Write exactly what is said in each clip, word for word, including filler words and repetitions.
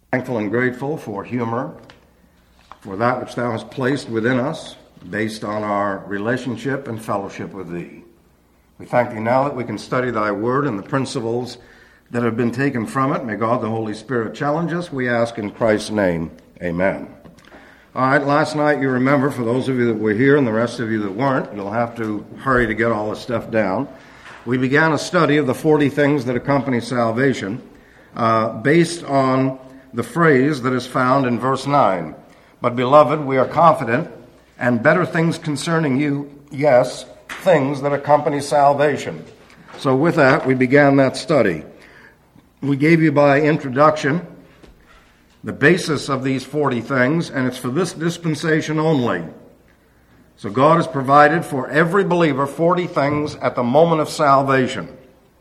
Thankful and grateful for humor, for that which thou hast placed within us, based on our relationship and fellowship with thee. We thank thee now that we can study thy word and the principles that have been taken from it. May God the Holy Spirit challenge us, we ask in Christ's name. Amen. All right, last night, you remember, for those of you that were here and the rest of you that weren't, you'll have to hurry to get all this stuff down. We began a study of the forty things that accompany salvation uh, based on the phrase that is found in verse nine. But beloved, we are confident, and better things concerning you, yes, things that accompany salvation. So with that, we began that study. We gave you by introduction the basis of these forty things, and it's for this dispensation only. So God has provided for every believer forty things at the moment of salvation.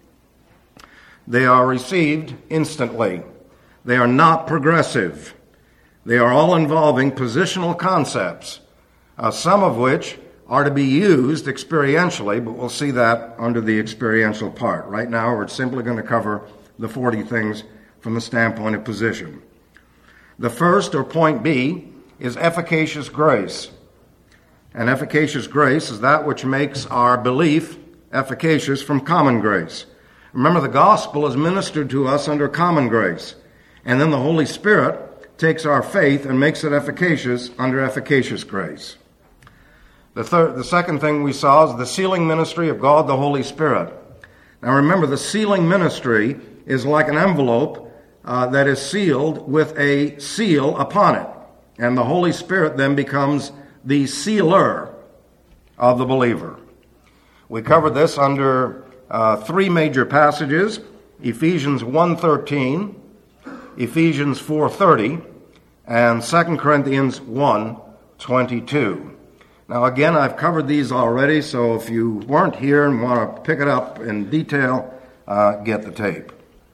They are received instantly. They are not progressive. They are all involving positional concepts, uh, some of which are to be used experientially, but we'll see that under the experiential part. Right now, we're simply going to cover the forty things from the standpoint of position. The first, or point B, is efficacious grace. And efficacious grace is that which makes our belief efficacious from common grace. Remember, the gospel is ministered to us under common grace. And then the Holy Spirit takes our faith and makes it efficacious under efficacious grace. The third, the second thing we saw is the sealing ministry of God the Holy Spirit. Now remember, the sealing ministry is like an envelope uh, that is sealed with a seal upon it. And the Holy Spirit then becomes the sealer of the believer. We covered this under uh, three major passages: Ephesians one thirteen, Ephesians four thirty, and Second Corinthians one twenty-two. Now again, I've covered these already, so if you weren't here and want to pick it up in detail, uh, get the tape.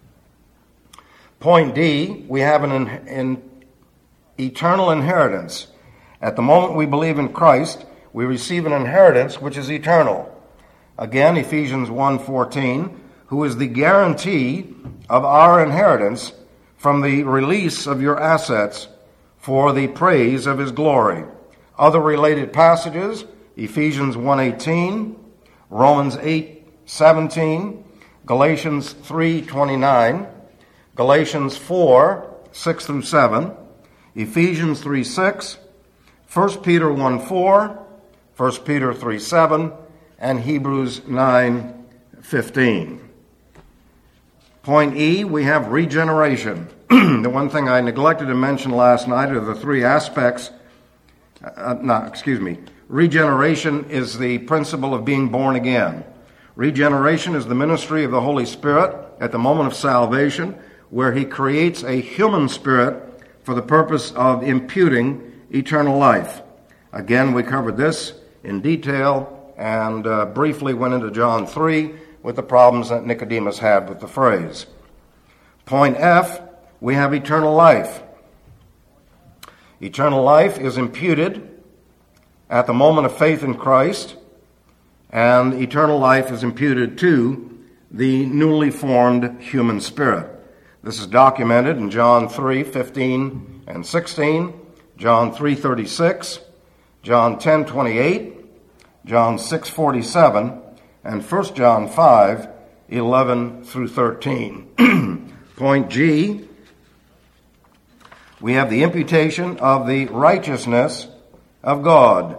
Point D, we have an in, in eternal inheritance. At the moment we believe in Christ, we receive an inheritance which is eternal. Again, Ephesians one fourteen, who is the guarantee of our inheritance from the release of your assets for the praise of his glory. Other related passages, Ephesians one eighteen, Romans eight seventeen, Galatians three twenty-nine, Galatians four six through seven, Ephesians three six, First Peter one four, First Peter three seven, and Hebrews nine fifteen. Point E, we have regeneration. The one thing I neglected to mention last night are the three aspects. Uh, no, excuse me. Regeneration is the principle of being born again. Regeneration is the ministry of the Holy Spirit at the moment of salvation, where he creates a human spirit for the purpose of imputing eternal life. Again, we covered this in detail and uh, briefly went into John three with the problems that Nicodemus had with the phrase. Point F, we have eternal life. Eternal life is imputed at the moment of faith in Christ, and eternal life is imputed to the newly formed human spirit. This is documented in John three fifteen and sixteen, John three thirty-six, John ten twenty-eight, John six forty-seven, and First John five eleven through thirteen. Point G, we have the imputation of the righteousness of God.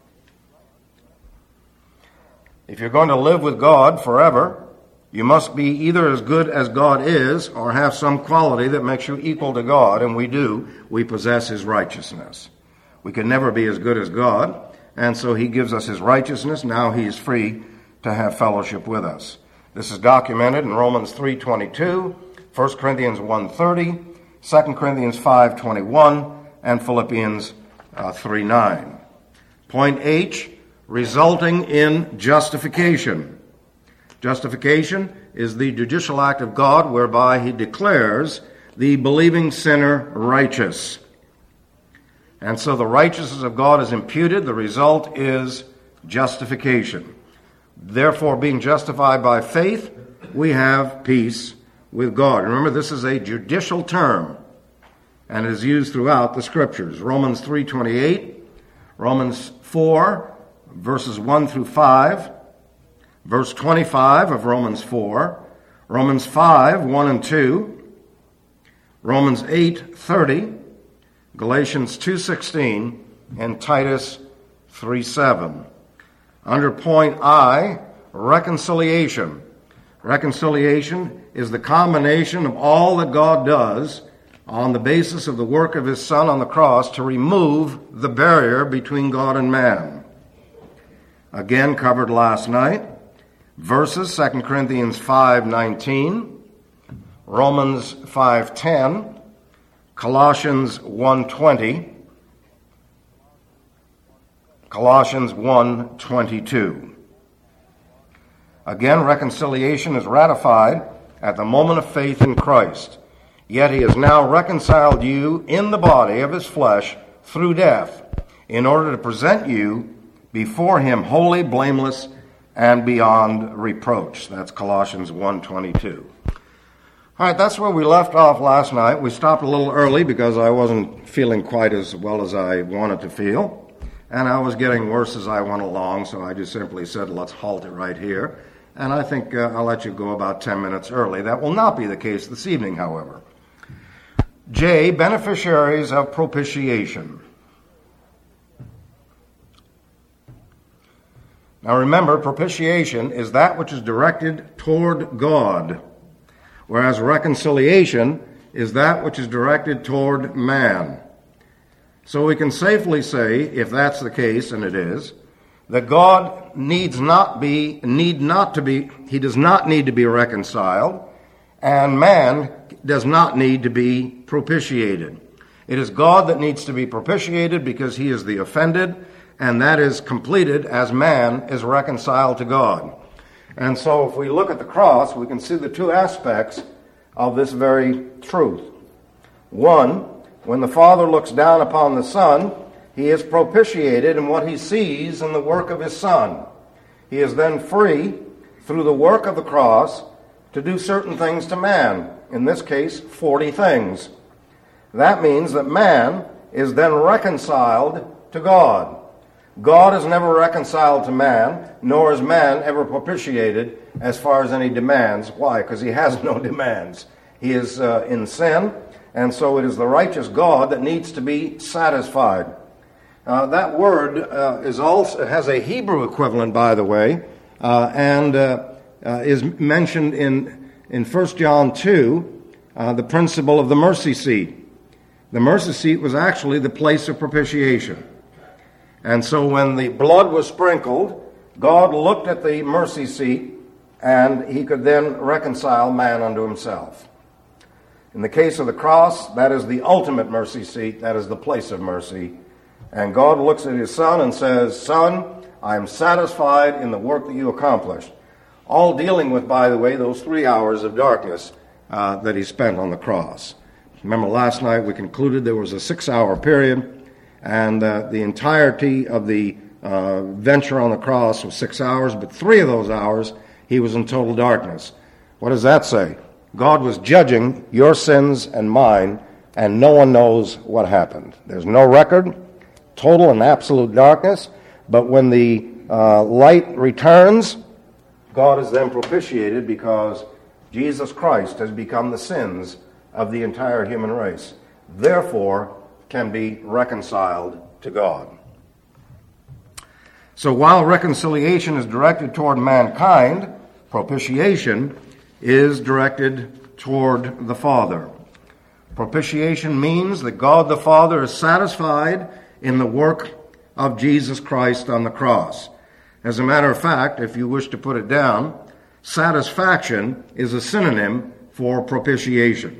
If you're going to live with God forever, you must be either as good as God is or have some quality that makes you equal to God, and we do. We possess his righteousness. We can never be as good as God, and so he gives us his righteousness. Now he is free to have fellowship with us. This is documented in Romans three twenty-two, First Corinthians one thirty, Second Corinthians five twenty-one, and Philippians uh, three nine. Point H, resulting in justification. Justification is the judicial act of God whereby he declares the believing sinner righteous. And so the righteousness of God is imputed. The result is justification. Therefore, being justified by faith, we have peace with God. Remember, this is a judicial term. and is used throughout the Scriptures. Romans three twenty-eight, Romans four, verses one through five, verse twenty-five of Romans four, Romans five, one and two, Romans eight thirty, Galatians two sixteen, and Titus three seven. Under point I, reconciliation. Reconciliation is the combination of all that God does on the basis of the work of his Son on the cross to remove the barrier between God and man. Again, covered last night. Verses, Second Corinthians five nineteen, Romans five ten, Colossians one twenty, Colossians one twenty-two. Again, reconciliation is ratified at the moment of faith in Christ. Yet he has now reconciled you in the body of his flesh through death, in order to present you before him holy, blameless, and beyond reproach. That's Colossians one twenty-two. All right, that's where we left off last night. We stopped a little early because I wasn't feeling quite as well as I wanted to feel, and I was getting worse as I went along, so I just simply said, let's halt it right here. And I think uh, I'll let you go about ten minutes early. That will not be the case this evening, however. J, beneficiaries of propitiation. Now remember, propitiation is that which is directed toward God, whereas reconciliation is that which is directed toward man. So we can safely say, if that's the case, and it is, that God needs not be, need not to be, he does not need to be reconciled, and man does not need to be propitiated. It is God that needs to be propitiated because he is the offended, and that is completed as man is reconciled to God. And so if we look at the cross, we can see the two aspects of this very truth. One, when the Father looks down upon the Son, he is propitiated in what he sees in the work of his Son. He is then free, through the work of the cross, to do certain things to man. In this case, forty things. That means that man is then reconciled to God. God is never reconciled to man, nor is man ever propitiated as far as any demands. Why? Because he has no demands. He is uh, in sin, and so it is the righteous God that needs to be satisfied. Uh, that word uh, is also has a Hebrew equivalent, by the way, uh, and uh, uh, is mentioned in in First John two, uh, the principle of the mercy seat. The mercy seat was actually the place of propitiation. And so when the blood was sprinkled, God looked at the mercy seat, and he could then reconcile man unto himself. In the case of the cross, that is the ultimate mercy seat. That is the place of mercy. And God looks at his Son and says, Son, I am satisfied in the work that you accomplished. All dealing with, by the way, those three hours of darkness uh, that he spent on the cross. Remember last night we concluded there was a six-hour period, and uh, the entirety of the uh, venture on the cross was six hours, but three of those hours he was in total darkness. What does that say? God was judging your sins and mine, and no one knows what happened. There's no record, total and absolute darkness, but when the uh, light returns, God is then propitiated because Jesus Christ has become the sins of the entire human race. Therefore, can be reconciled to God. So while reconciliation is directed toward mankind, propitiation is directed toward the Father. Propitiation means that God the Father is satisfied in the work of Jesus Christ on the cross. As a matter of fact, if you wish to put it down, satisfaction is a synonym for propitiation.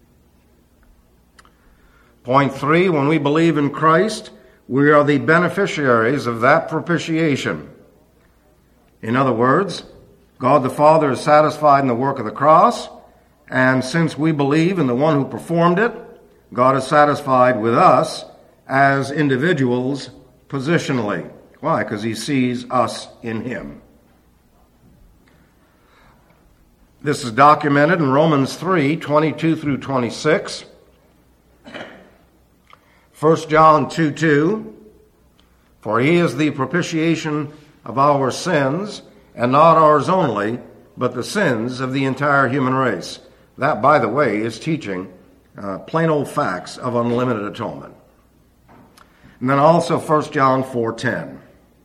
Point three, when we believe in Christ, we are the beneficiaries of that propitiation. In other words, God the Father is satisfied in the work of the cross, and since we believe in the one who performed it, God is satisfied with us as individuals positionally. Why? Because he sees us in him. This is documented in Romans three, twenty-two through twenty-six. First John two two, for he is the propitiation of our sins, and not ours only, but the sins of the entire human race. That, by the way, is teaching uh, plain old facts of unlimited atonement. And then also First John four ten.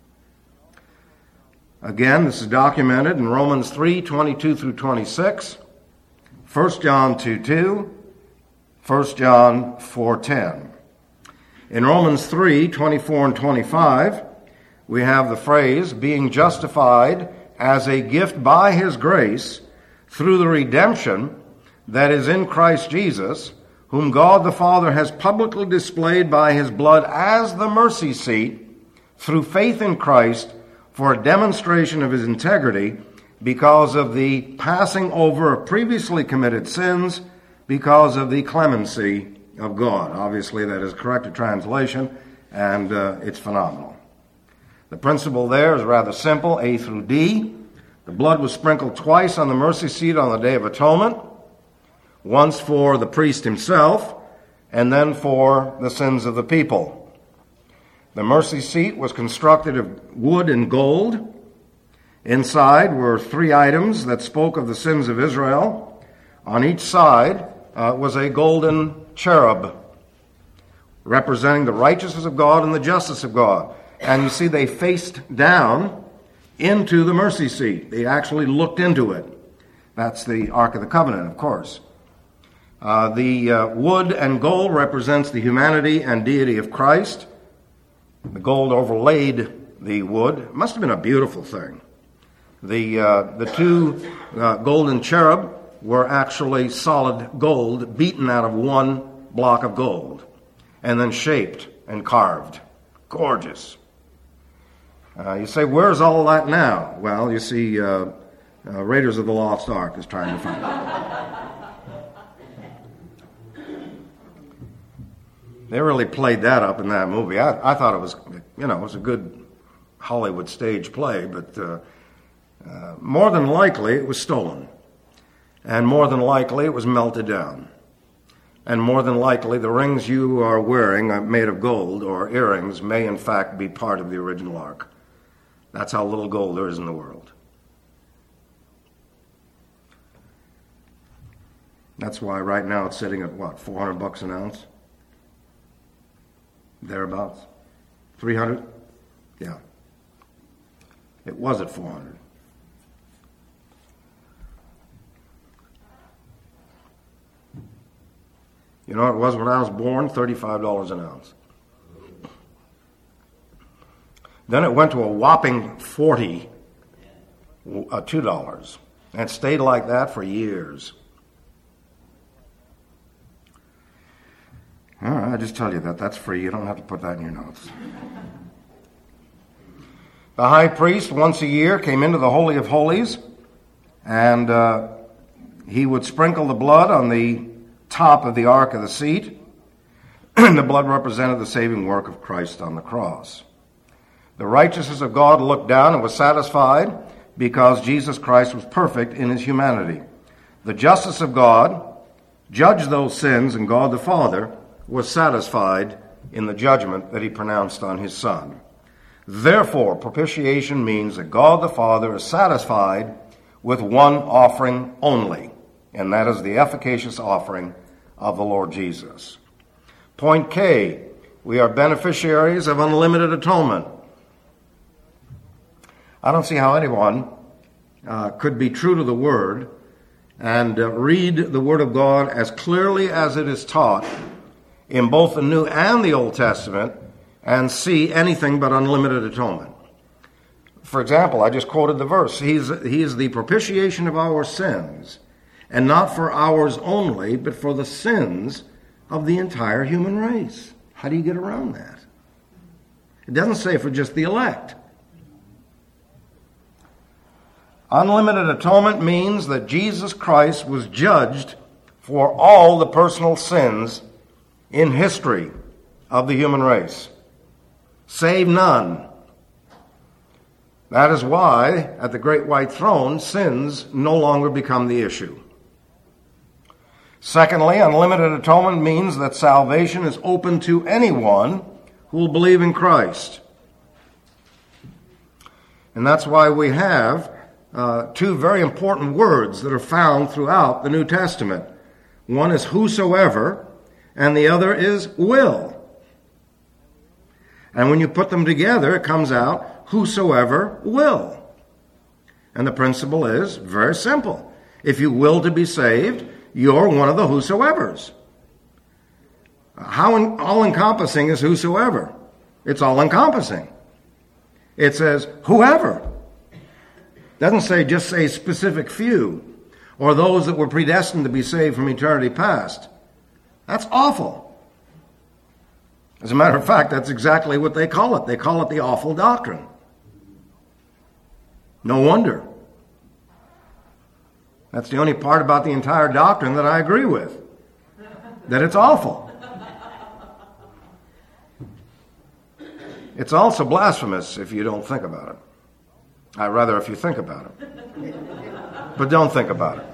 Again, this is documented in Romans three twenty-two through twenty-six, First John two two, First John four ten. In Romans three twenty-four and twenty-five, we have the phrase, being justified as a gift by his grace through the redemption that is in Christ Jesus, whom God the Father has publicly displayed by his blood as the mercy seat through faith in Christ for a demonstration of his integrity because of the passing over of previously committed sins because of the clemency of God. Obviously, that is a corrected translation, and uh, it's phenomenal. The principle there is rather simple, A through D. The blood was sprinkled twice on the mercy seat on the Day of Atonement, once for the priest himself, and then for the sins of the people. The mercy seat was constructed of wood and gold. Inside were three items that spoke of the sins of Israel. On each side uh, was a golden cherub representing the righteousness of God and the justice of God. And you see, they faced down into the mercy seat. They actually looked into it. That's the Ark of the Covenant, of course. Uh, the uh, wood and gold represents the humanity and deity of Christ. The gold overlaid the wood. It must have been a beautiful thing. The uh, the two uh, golden cherub were actually solid gold beaten out of one block of gold and then shaped and carved. Gorgeous. Uh, you say, where's all that now? Well, you see, uh, uh, Raiders of the Lost Ark is trying to find it. They really played that up in that movie. I, I thought it was, you know, it was a good Hollywood stage play, but uh, uh, more than likely it was stolen. And more than likely it was melted down. And more than likely the rings you are wearing are made of gold, or earrings, may in fact be part of the original ark. That's how little gold there is in the world. That's why right now it's sitting at what, four hundred bucks an ounce? Thereabouts. three hundred? Yeah. It was at four hundred. You know what it was when I was born? thirty-five dollars an ounce. Then it went to a whopping forty, uh, two dollars. And it stayed like that for years. All right, I just tell you that. That's free. You don't have to put that in your notes. The high priest, once a year, came into the Holy of Holies, and uh, he would sprinkle the blood on the top of the ark of the seat. The blood represented the saving work of Christ on the cross. The righteousness of God looked down and was satisfied because Jesus Christ was perfect in his humanity. The justice of God judged those sins, and God the Father was satisfied in the judgment that he pronounced on his Son. Therefore, propitiation means that God the Father is satisfied with one offering only, and that is the efficacious offering of the Lord Jesus. Point K, we are beneficiaries of unlimited atonement. I don't see how anyone uh, could be true to the Word and uh, read the Word of God as clearly as it is taught in both the New and the Old Testament and see anything but unlimited atonement. For example, I just quoted the verse. He's, he is the propitiation of our sins, and not for ours only, but for the sins of the entire human race. How do you get around that? It doesn't say for just the elect. Unlimited atonement means that Jesus Christ was judged for all the personal sins in history of the human race, save none. That is why, at the great white throne, sins no longer become the issue. Secondly, unlimited atonement means that salvation is open to anyone who will believe in Christ. And that's why we have uh, two very important words that are found throughout the New Testament. One is whosoever, and the other is will. And when you put them together, it comes out whosoever will. And the principle is very simple. If you will to be saved, you're one of the whosoevers. How in, all-encompassing is whosoever? It's all-encompassing. It says whoever. It doesn't say just a specific few or those that were predestined to be saved from eternity past. That's awful. As a matter of fact, that's exactly what they call it. They call it the awful doctrine. No wonder. That's the only part about the entire doctrine that I agree with. That it's awful. It's also blasphemous if you don't think about it. I'd rather if you think about it. But don't think about it.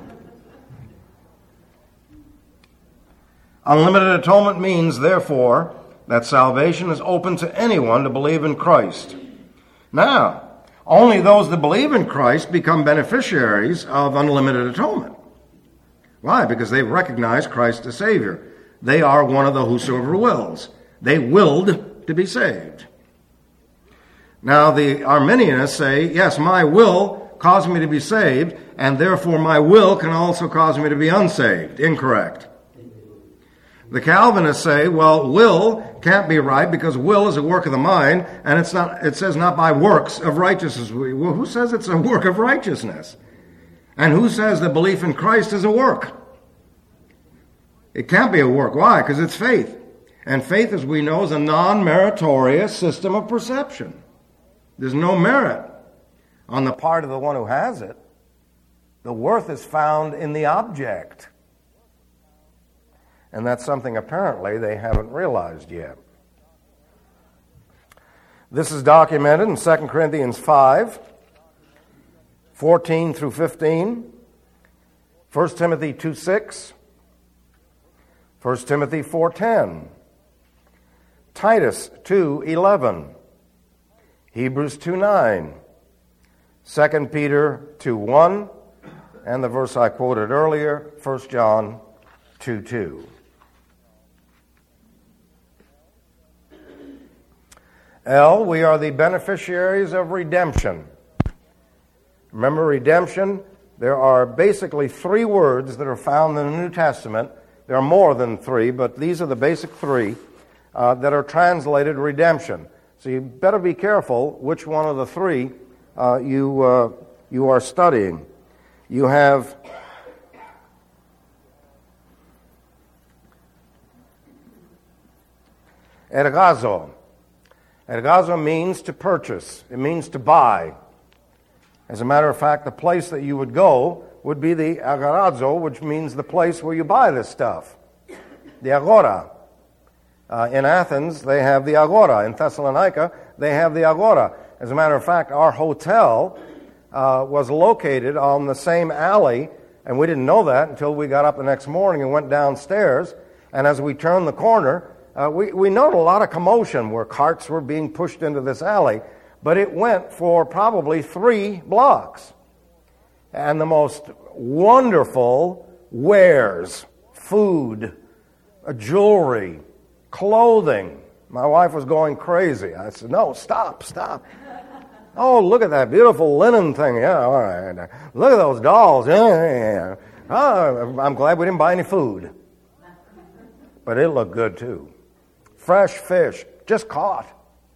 Unlimited atonement means, therefore, that salvation is open to anyone to believe in Christ. Now, only those that believe in Christ become beneficiaries of unlimited atonement. Why? Because they recognize Christ as Savior. They are one of the whosoever wills. They willed to be saved. Now, the Arminianists say, yes, my will caused me to be saved, and therefore my will can also cause me to be unsaved. Incorrect. The Calvinists say, well, will can't be right because will is a work of the mind, and it's not. It says not by works of righteousness. Well, who says it's a work of righteousness? And who says that belief in Christ is a work? It can't be a work. Why? Because it's faith. And faith, as we know, is a non-meritorious system of perception. There's no merit on the part of the one who has it. The worth is found in the object. And that's something apparently they haven't realized yet. This is documented in Second Corinthians five, fourteen through fifteen, First Timothy two six, First Timothy four ten, Titus two eleven, Hebrews two nine, Second Peter two one, and the verse I quoted earlier, First John two two. L, we are the beneficiaries of redemption. Remember, redemption, there are basically three words that are found in the New Testament. There are more than three, but these are the basic three uh, that are translated redemption. So you better be careful which one of the three uh, you, uh, you are studying. You have ergazo. Ergazo means to purchase. It means to buy. As a matter of fact, the place that you would go would be the agarazo, which means the place where you buy this stuff. The agora. Uh, in Athens, they have the agora. In Thessalonica, they have the agora. As a matter of fact, our hotel uh, was located on the same alley, and we didn't know that until we got up the next morning and went downstairs. And as we turned the corner, Uh, we, we noted a lot of commotion where carts were being pushed into this alley, but it went for probably three blocks. And the most wonderful wares, food, uh, jewelry, clothing. My wife was going crazy. I said, no, stop, stop. Oh, look at that beautiful linen thing. Yeah, all right. Look at those dolls. Yeah, yeah, yeah. Oh, I'm glad we didn't buy any food. But it looked good, too. Fresh fish, just caught.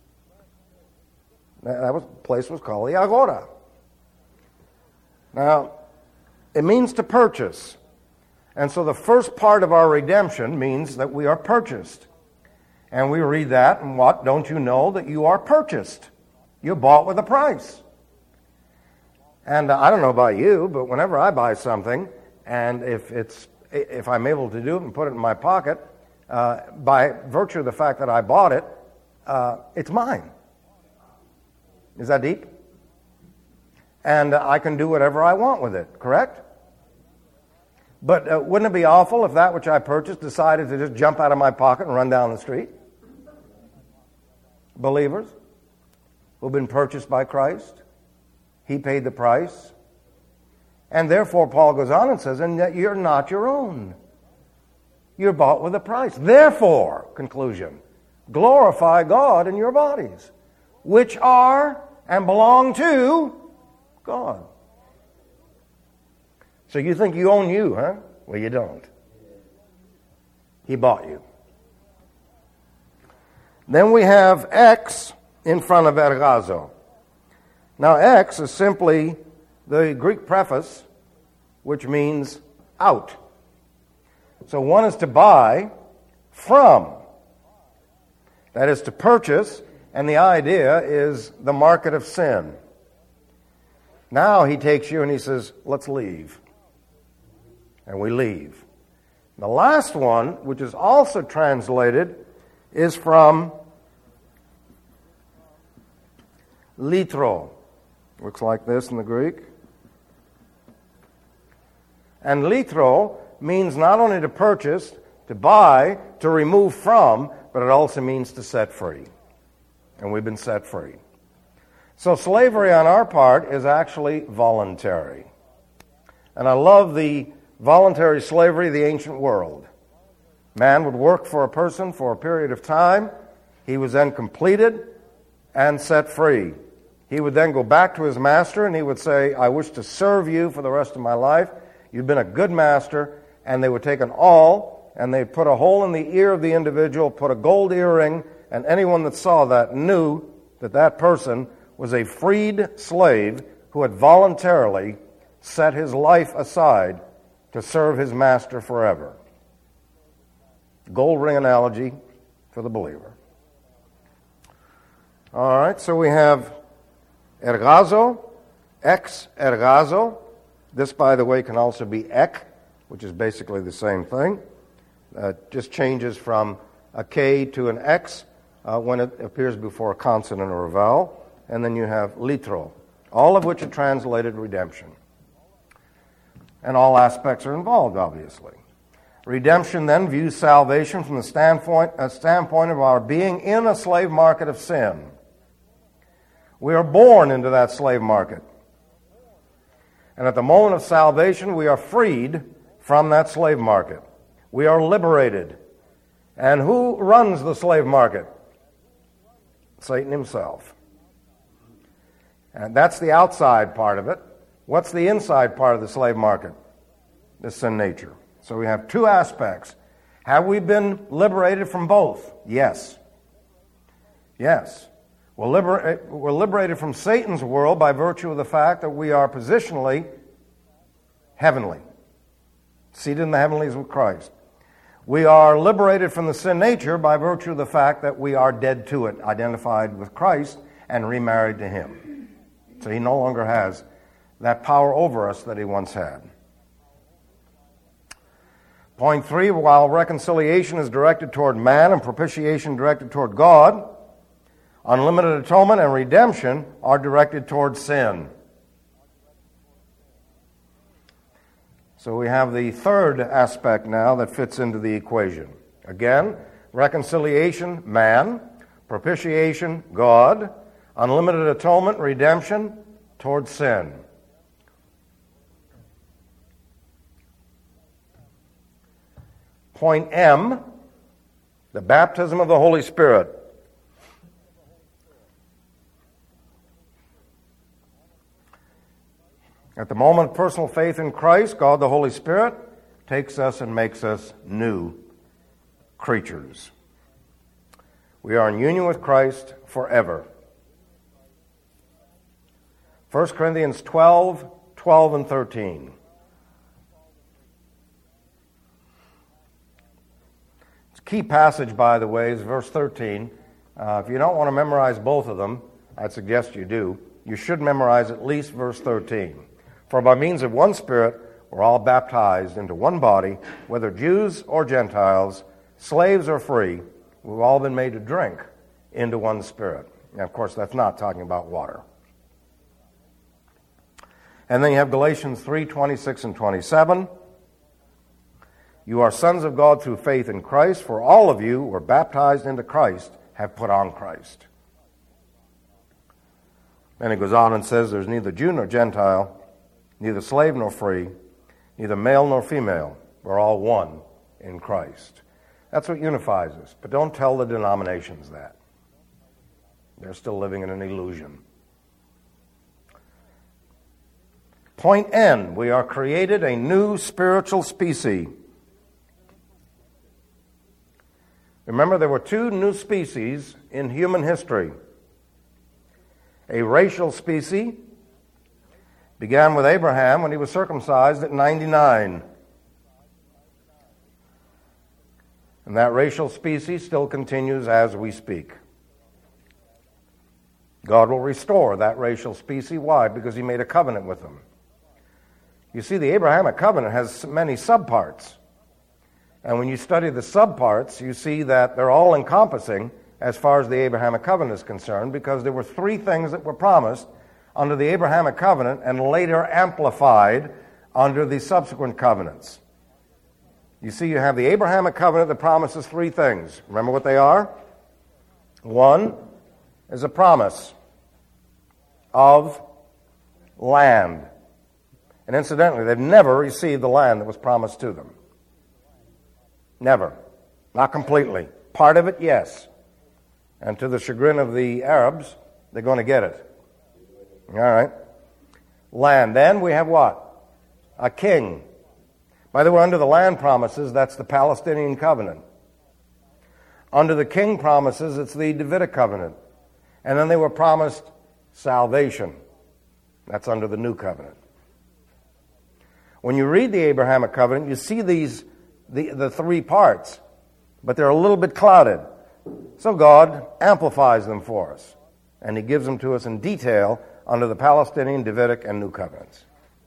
That was, place was called the Agora. Now, it means to purchase. And so the first part of our redemption means that we are purchased. And we read that, and what? Don't you know that you are purchased? You're bought with a price. And uh, I don't know about you, but whenever I buy something, and if it's if I'm able to do it and put it in my pocket, Uh, by virtue of the fact that I bought it, uh, it's mine. Is that deep? And uh, I can do whatever I want with it, correct? But uh, wouldn't it be awful if that which I purchased decided to just jump out of my pocket and run down the street? Believers who've been purchased by Christ, He paid the price. And therefore, Paul goes on and says, and that you're not your own. You're bought with a price. Therefore, conclusion, glorify God in your bodies, which are and belong to God. So you think you own you, huh? Well, you don't. He bought you. Then we have X in front of ergazo. Now, X is simply the Greek preface, which means out. So one is to buy from. That is to purchase, and the idea is the market of sin. Now he takes you and he says, let's leave. And we leave. The last one, which is also translated, is from litro. Looks like this in the Greek. And litro means not only to purchase, to buy, to remove from, but it also means to set free. And we've been set free. So slavery on our part is actually voluntary. And I love the voluntary slavery of the ancient world. Man would work for a person for a period of time. He was then completed and set free. He would then go back to his master and he would say, I wish to serve you for the rest of my life. You've been a good master. And they would take an awl and they'd put a hole in the ear of the individual, put a gold earring, and anyone that saw that knew that that person was a freed slave who had voluntarily set his life aside to serve his master forever. Gold ring analogy for the believer. All right, so we have ergazo, ex ergazo. This, by the way, can also be ek, which is basically the same thing. Uh, it just changes from a K to an X uh, when it appears before a consonant or a vowel. And then you have litro, all of which are translated redemption. And all aspects are involved, obviously. Redemption then views salvation from the standpoint, uh, standpoint of our being in a slave market of sin. We are born into that slave market. And at the moment of salvation, we are freed from that slave market. We are liberated. And who runs the slave market? Satan himself. And that's the outside part of it. What's the inside part of the slave market? The sin nature. So we have two aspects. Have we been liberated from both? Yes. Yes. We're, liber- we're liberated from Satan's world by virtue of the fact that we are positionally heavenly, seated in the heavenlies with Christ. We are liberated from the sin nature by virtue of the fact that we are dead to it, identified with Christ, and remarried to Him. So He no longer has that power over us that He once had. Point three, while reconciliation is directed toward man and propitiation directed toward God, unlimited atonement and redemption are directed toward sin. So we have the third aspect now that fits into the equation. Again, reconciliation, man. Propitiation, God. Unlimited atonement, redemption, toward sin. Point M, the baptism of the Holy Spirit. At the moment of personal faith in Christ, God the Holy Spirit takes us and makes us new creatures. We are in union with Christ forever. First Corinthians twelve, twelve and thirteen. It's a key passage, by the way, is verse thirteen. Uh, if you don't want to memorize both of them, I'd suggest you do. You should memorize at least verse thirteen. For by means of one Spirit, we're all baptized into one body, whether Jews or Gentiles, slaves or free, we've all been made to drink into one Spirit. Now, of course, that's not talking about water. And then you have Galatians three, twenty-six and twenty-seven. You are sons of God through faith in Christ, for all of you who were baptized into Christ have put on Christ. Then he goes on and says, there's neither Jew nor Gentile, neither slave nor free, neither male nor female. We're all one in Christ. That's what unifies us. But don't tell the denominations that. They're still living in an illusion. Point N, we are created a new spiritual species. Remember, there were two new species in human history. A racial species began with Abraham when he was circumcised at ninety-nine. And that racial species still continues as we speak. God will restore that racial species. Why? Because he made a covenant with them. You see, the Abrahamic covenant has many subparts. And when you study the subparts, you see that they're all encompassing as far as the Abrahamic covenant is concerned, because there were three things that were promised under the Abrahamic covenant and later amplified under the subsequent covenants. You see, you have the Abrahamic covenant that promises three things. Remember what they are? One is a promise of land. And incidentally, they've never received the land that was promised to them. Never. Not completely. Part of it, yes. And to the chagrin of the Arabs, they're going to get it. All right. Land. Then we have what? A king. By the way, under the land promises, that's the Palestinian covenant. Under the king promises, it's the Davidic covenant. And then they were promised salvation. That's under the new covenant. When you read the Abrahamic covenant, you see these the, the three parts, but they're a little bit clouded. So God amplifies them for us, and he gives them to us in detail under the Palestinian, Davidic, and new covenants.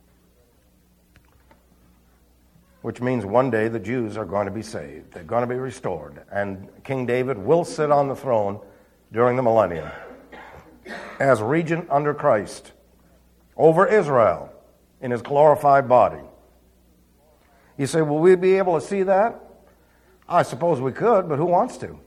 Which means one day the Jews are going to be saved. They're going to be restored. And King David will sit on the throne during the millennium as regent under Christ over Israel in his glorified body. You say, will we be able to see that? I suppose we could, but who wants to?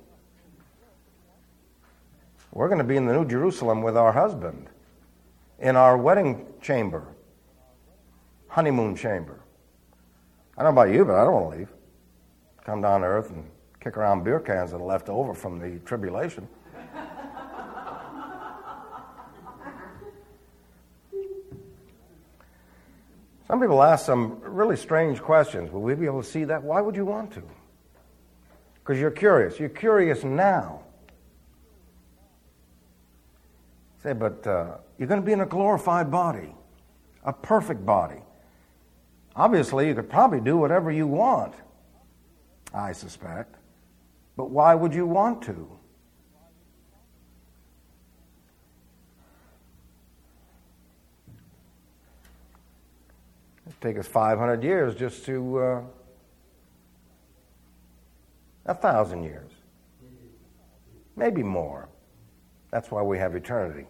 We're going to be in the New Jerusalem with our husband in our wedding chamber, honeymoon chamber. I don't know about you, but I don't want to leave. Come down to earth and kick around beer cans that are left over from the tribulation. Some people ask some really strange questions. Will we be able to see that? Why would you want to? Because you're curious. You're curious now. Say, but uh, you're going to be in a glorified body, a perfect body. Obviously, you could probably do whatever you want, I suspect. But why would you want to? It'd take us five hundred years just to, uh, a thousand years. Maybe more. That's why we have eternity.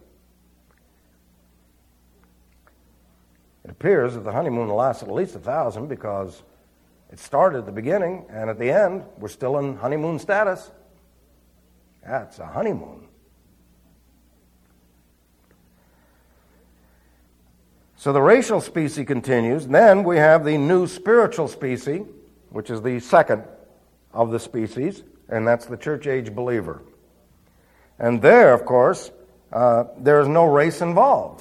It appears that the honeymoon will last at least a thousand, because it started at the beginning, and at the end, we're still in honeymoon status. That's a honeymoon. So the racial species continues. Then we have the new spiritual species, which is the second of the species, and that's the church-age believer. And there, of course, uh, there is no race involved.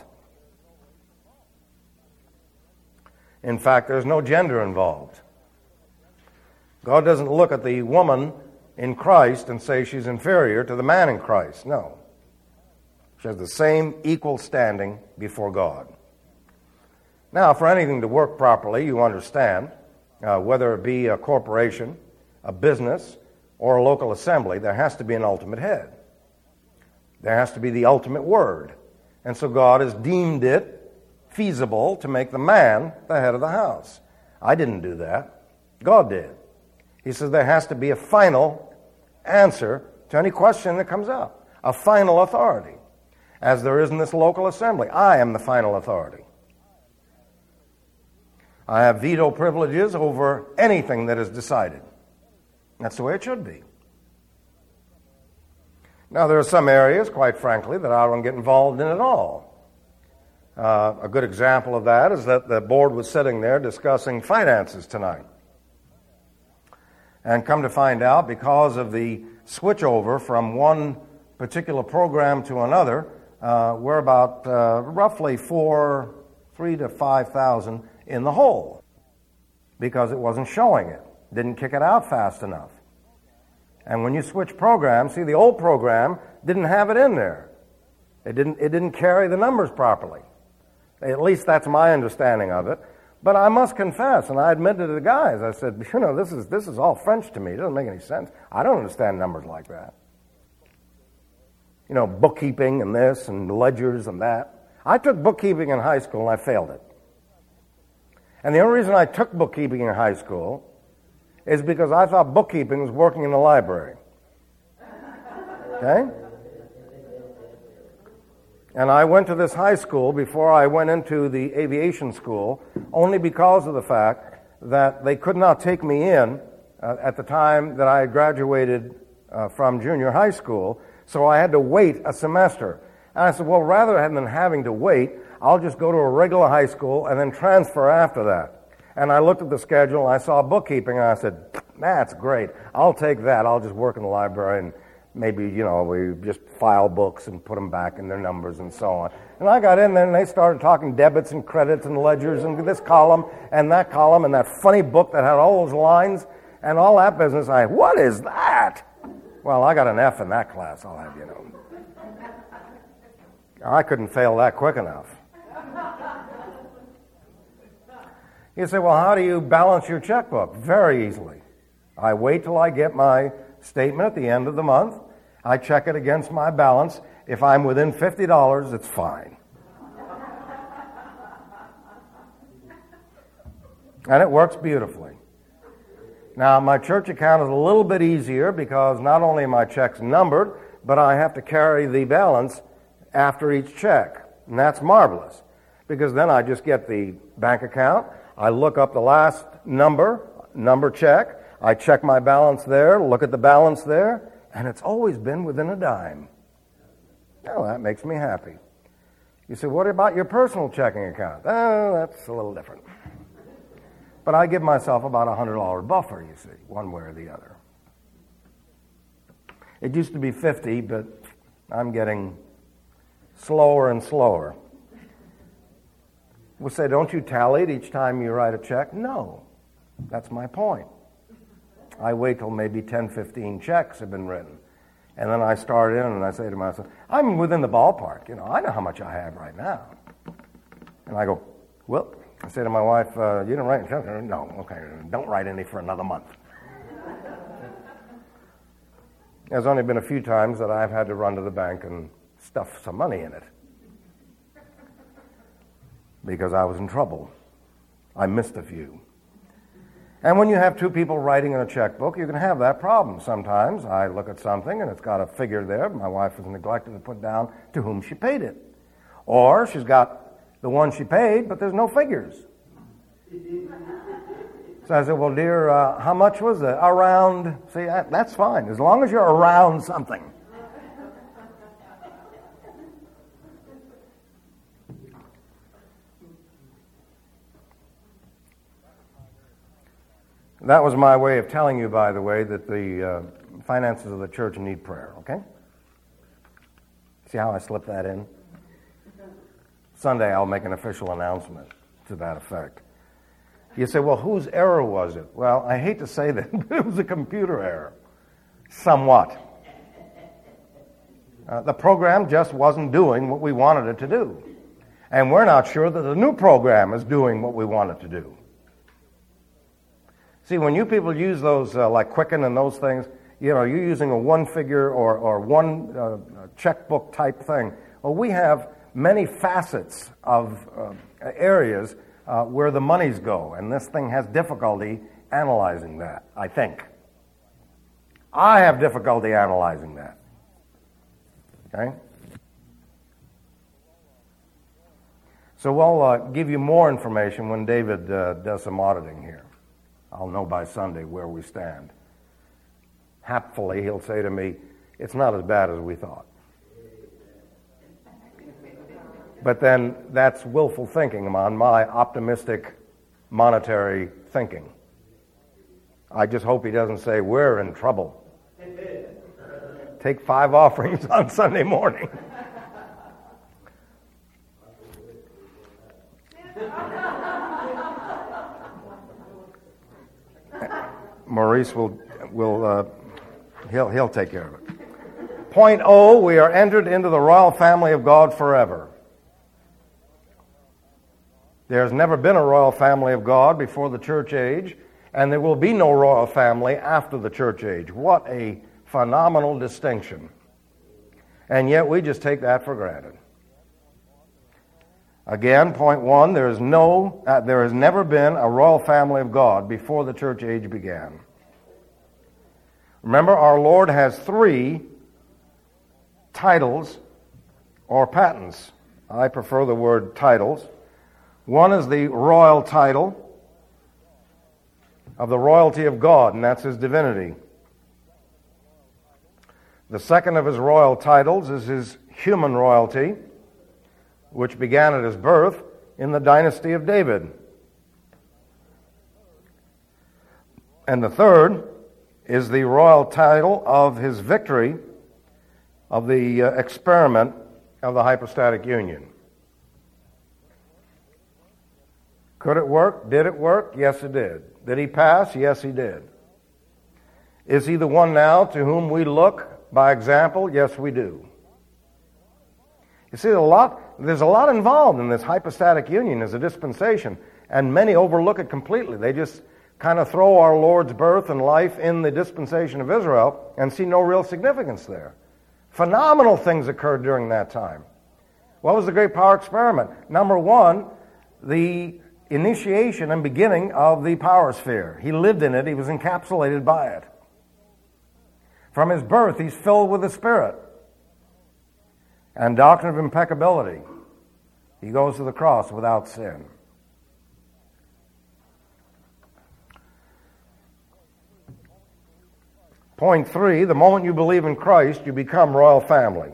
In fact, there's no gender involved. God doesn't look at the woman in Christ and say she's inferior to the man in Christ. No. She has the same equal standing before God. Now, for anything to work properly, you understand, uh, whether it be a corporation, a business, or a local assembly, there has to be an ultimate head. There has to be the ultimate word. And so God has deemed it feasible to make the man the head of the house. I didn't do that. God did. He says there has to be a final answer to any question that comes up, a final authority. As there is in this local assembly, I am the final authority. I have veto privileges over anything that is decided. That's the way it should be. Now, there are some areas, quite frankly, that I don't get involved in at all. Uh, a good example of that is that the board was sitting there discussing finances tonight. And come to find out, because of the switchover from one particular program to another, uh, we're about uh, roughly four, three to five thousand in the hole because it wasn't showing it, didn't kick it out fast enough. And when you switch programs, see, the old program didn't have it in there. It didn't, it didn't carry the numbers properly. At least that's my understanding of it. But I must confess, and I admitted to the guys, I said, you know, this is this is all French to me. It doesn't make any sense. I don't understand numbers like that. You know, bookkeeping and this and ledgers and that. I took bookkeeping in high school and I failed it. And the only reason I took bookkeeping in high school is because I thought bookkeeping was working in the library. Okay? And I went to this high school before I went into the aviation school only because of the fact that they could not take me in uh, at the time that I had graduated uh, from junior high school, so I had to wait a semester. And I said, well, rather than having to wait, I'll just go to a regular high school and then transfer after that. And I looked at the schedule, and I saw bookkeeping, and I said, that's great. I'll take that. I'll just work in the library, and maybe, you know, we just file books and put them back in their numbers and so on. And I got in there, and they started talking debits and credits and ledgers and this column and that column and that funny book that had all those lines and all that business. I, what is that? Well, I got an F in that class, I'll have you know. I couldn't fail that quick enough. You say, well, how do you balance your checkbook? Very easily. I wait till I get my statement at the end of the month. I check it against my balance. If I'm within fifty dollars, it's fine. And it works beautifully. Now, my church account is a little bit easier because not only are my checks numbered, but I have to carry the balance after each check. And that's marvelous because then I just get the bank account. I look up the last number, number check. I check my balance there, look at the balance there, and it's always been within a dime. Now, that makes me happy. You say, what about your personal checking account? Oh, that's a little different. But I give myself about a one hundred dollars buffer, you see, one way or the other. It used to be fifty, but I'm getting slower and slower. We'll say, don't you tally it each time you write a check? No. That's my point. I wait till maybe ten, fifteen checks have been written. And then I start in and I say to myself, I'm within the ballpark. You know, I know how much I have right now. And I go, well, I say to my wife, uh, you didn't write a check? No, okay, don't write any for another month. There's only been a few times that I've had to run to the bank and stuff some money in it because I was in trouble. I missed a few. And when you have two people writing in a checkbook, you can have that problem. Sometimes I look at something and it's got a figure there. My wife has neglected to put down to whom she paid it. Or she's got the one she paid, but there's no figures. So I said, well, dear, uh, how much was it? Around, see, that, that's fine, as long as you're around something. That was my way of telling you, by the way, that the uh, finances of the church need prayer, okay? See how I slipped that in? Sunday I'll make an official announcement to that effect. You say, well, whose error was it? Well, I hate to say that, but it was a computer error. Somewhat. Uh, the program just wasn't doing what we wanted it to do. And we're not sure that the new program is doing what we want it to do. See, when you people use those, uh, like Quicken and those things, you know, you're using a one-figure or, or one uh, checkbook type thing. Well, we have many facets of uh, areas uh, where the monies go, and this thing has difficulty analyzing that, I think. I have difficulty analyzing that. Okay? So we'll uh, give you more information when David uh, does some auditing here. I'll know by Sunday where we stand. Hapfully, he'll say to me, it's not as bad as we thought. But then that's willful thinking on my optimistic monetary thinking. I just hope he doesn't say, we're in trouble. Take five offerings on Sunday morning. Maurice will will uh, he'll he'll take care of it. Point O: we are entered into the royal family of God forever. There's never been a royal family of God before the church age, and there will be no royal family after the church age. What a phenomenal distinction. And yet we just take that for granted. Again, point one, there is no, uh, there has never been a royal family of God before the church age began. Remember, our Lord has three titles or patents. I prefer the word titles. One is the royal title of the royalty of God, and that's his divinity. The second of his royal titles is his human royalty, which began at his birth in the dynasty of David. And the third is the royal title of his victory of the uh, experiment of the hypostatic union. Could it work? Did it work? Yes, it did. Did he pass? Yes, he did. Is he the one now to whom we look by example? Yes, we do. You see, a lot, there's a lot involved in this hypostatic union as a dispensation, and many overlook it completely. They just kind of throw our Lord's birth and life in the dispensation of Israel and see no real significance there. Phenomenal things occurred during that time. What was the great power experiment? Number one, the initiation and beginning of the power sphere. He lived in it. He was encapsulated by it. From his birth, he's filled with the Spirit and doctrine of impeccability. He goes to the cross without sin. Point three, the moment you believe in Christ, you become royal family.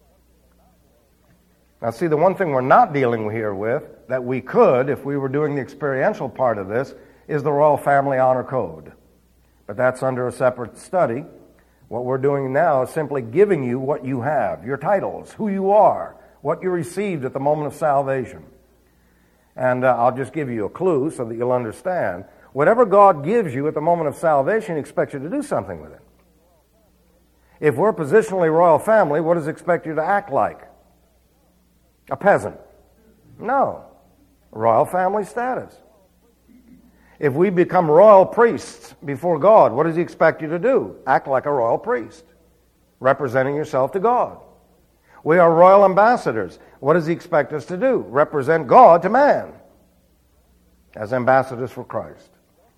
Now see, the one thing we're not dealing here with, that we could, if we were doing the experiential part of this, is the royal family honor code. But that's under a separate study. What we're doing now is simply giving you what you have, your titles, who you are, what you received at the moment of salvation. And uh, I'll just give you a clue so that you'll understand. Whatever God gives you at the moment of salvation, He expects you to do something with it. If we're positionally royal family, what does He expect you to act like? A peasant? No. Royal family status. If we become royal priests before God, what does He expect you to do? Act like a royal priest, representing yourself to God. We are royal ambassadors. What does He expect us to do? Represent God to man as ambassadors for Christ.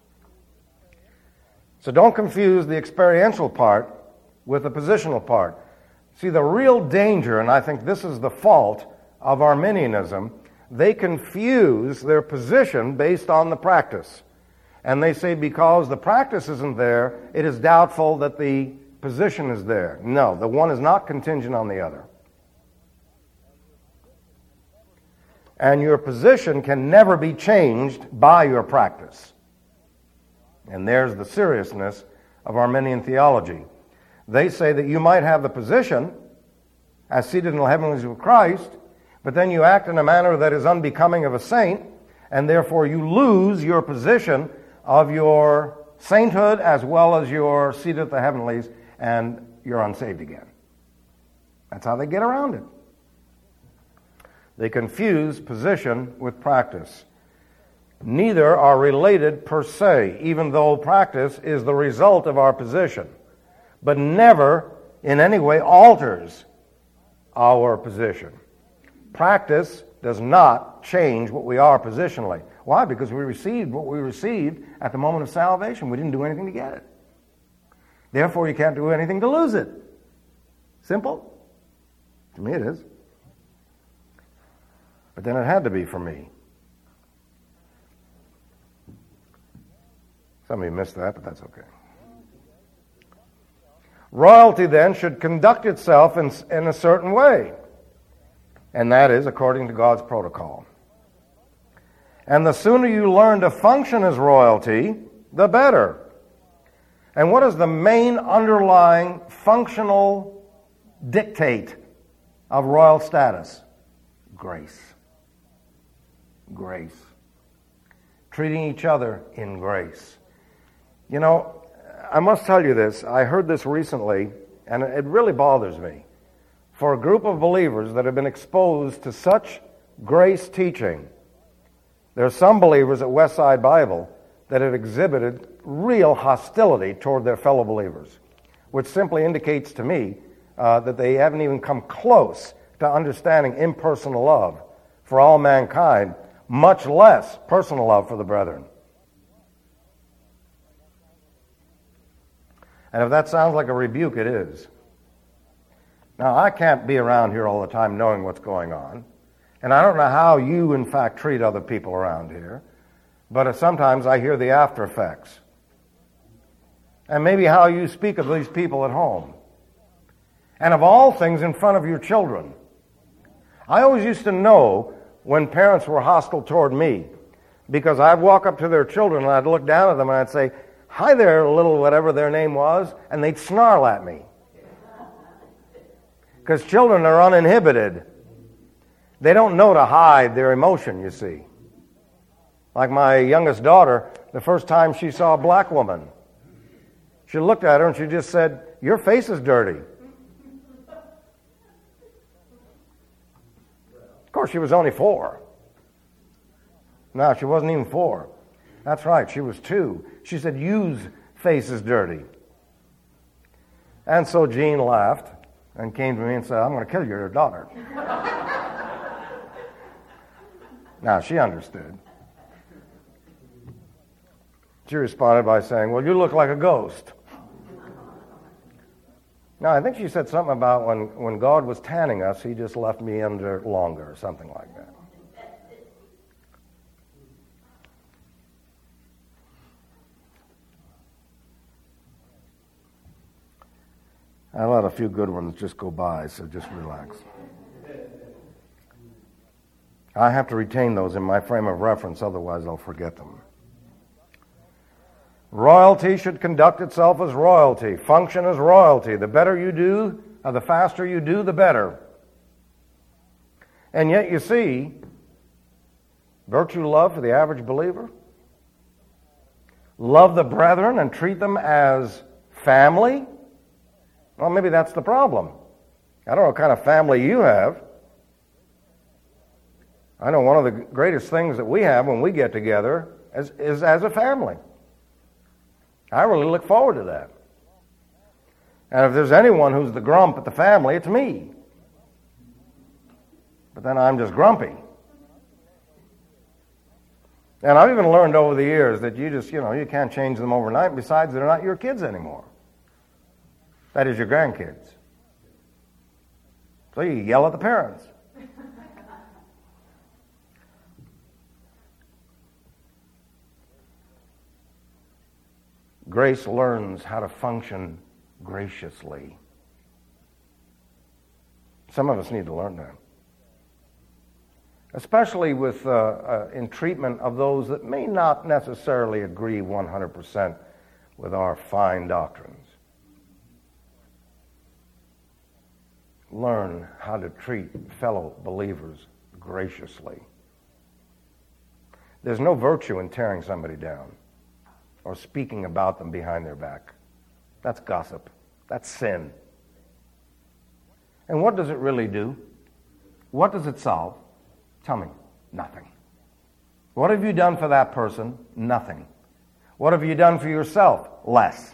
So don't confuse the experiential part with the positional part. See, the real danger, and I think this is the fault of Arminianism, they confuse their position based on the practice. And they say because the practice isn't there, it is doubtful that the position is there. No, the one is not contingent on the other. And your position can never be changed by your practice. And there's the seriousness of Arminian theology. They say that you might have the position as seated in the heavenlies with Christ, but then you act in a manner that is unbecoming of a saint, and therefore you lose your position of your sainthood as well as your seat at the heavenlies, and you're unsaved again. That's how they get around it. They confuse position with practice. Neither are related per se, even though practice is the result of our position, but never in any way alters our position. Practice does not change what we are positionally. Why? Because we received what we received at the moment of salvation. We didn't do anything to get it. Therefore, you can't do anything to lose it. Simple? To me it is. But then it had to be for me. Some of you missed that, but that's okay. Royalty then should conduct itself in, in a certain way, and that is according to God's protocol. And the sooner you learn to function as royalty, the better. And what is the main underlying functional dictate of royal status? Grace. Grace. Treating each other in grace. You know, I must tell you this. I heard this recently, and it really bothers me. For a group of believers that have been exposed to such grace teaching, there are some believers at Westside Bible that have exhibited real hostility toward their fellow believers, which simply indicates to me uh, that they haven't even come close to understanding impersonal love for all mankind, much less personal love for the brethren. And if that sounds like a rebuke, it is. Now, I can't be around here all the time knowing what's going on, and I don't know how you, in fact, treat other people around here, but sometimes I hear the after effects. And maybe how you speak of these people at home. And of all things, in front of your children. I always used to know when parents were hostile toward me, because I'd walk up to their children and I'd look down at them and I'd say, "Hi there, little whatever their name was," and they'd snarl at me. Because children are uninhibited. They don't know to hide their emotion, you see. Like my youngest daughter, the first time she saw a black woman, she looked at her and she just said, "Your face is dirty." Of course, she was only four. No, she wasn't even four. That's right, she was two. She said, "You's face is dirty." And so Jean laughed and came to me and said, "I'm going to kill your daughter." Now, she understood. She responded by saying, "Well, you look like a ghost." Now, I think she said something about when, when God was tanning us, he just left me under longer or something like that. I let a few good ones just go by, so just relax. I have to retain those in my frame of reference, otherwise I'll forget them. Royalty should conduct itself as royalty, function as royalty. The better you do, or the faster you do, the better. And yet, you see, virtue love for the average believer, love the brethren and treat them as family. Well, maybe that's the problem. I don't know what kind of family you have. I know one of the greatest things that we have when we get together is, is as a family. I really look forward to that. And if there's anyone who's the grump at the family, it's me. But then I'm just grumpy. And I've even learned over the years that you just, you know, you can't change them overnight. Besides, they're not your kids anymore. That is your grandkids. So you yell at the parents. Grace learns how to function graciously. Some of us need to learn that. Especially with uh, uh, in treatment of those that may not necessarily agree one hundred percent with our fine doctrines. Learn how to treat fellow believers graciously. There's no virtue in tearing somebody down or speaking about them behind their back. That's gossip. That's sin. And what does it really do? What does it solve? Tell me. Nothing. What have you done for that person? Nothing. What have you done for yourself? Less.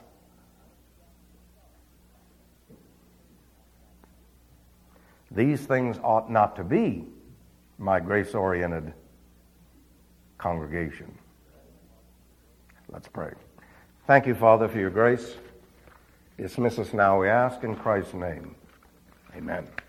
These things ought not to be my grace-oriented congregation. Let's pray. Thank you, Father, for your grace. Dismiss us now, we ask, in Christ's name. Amen.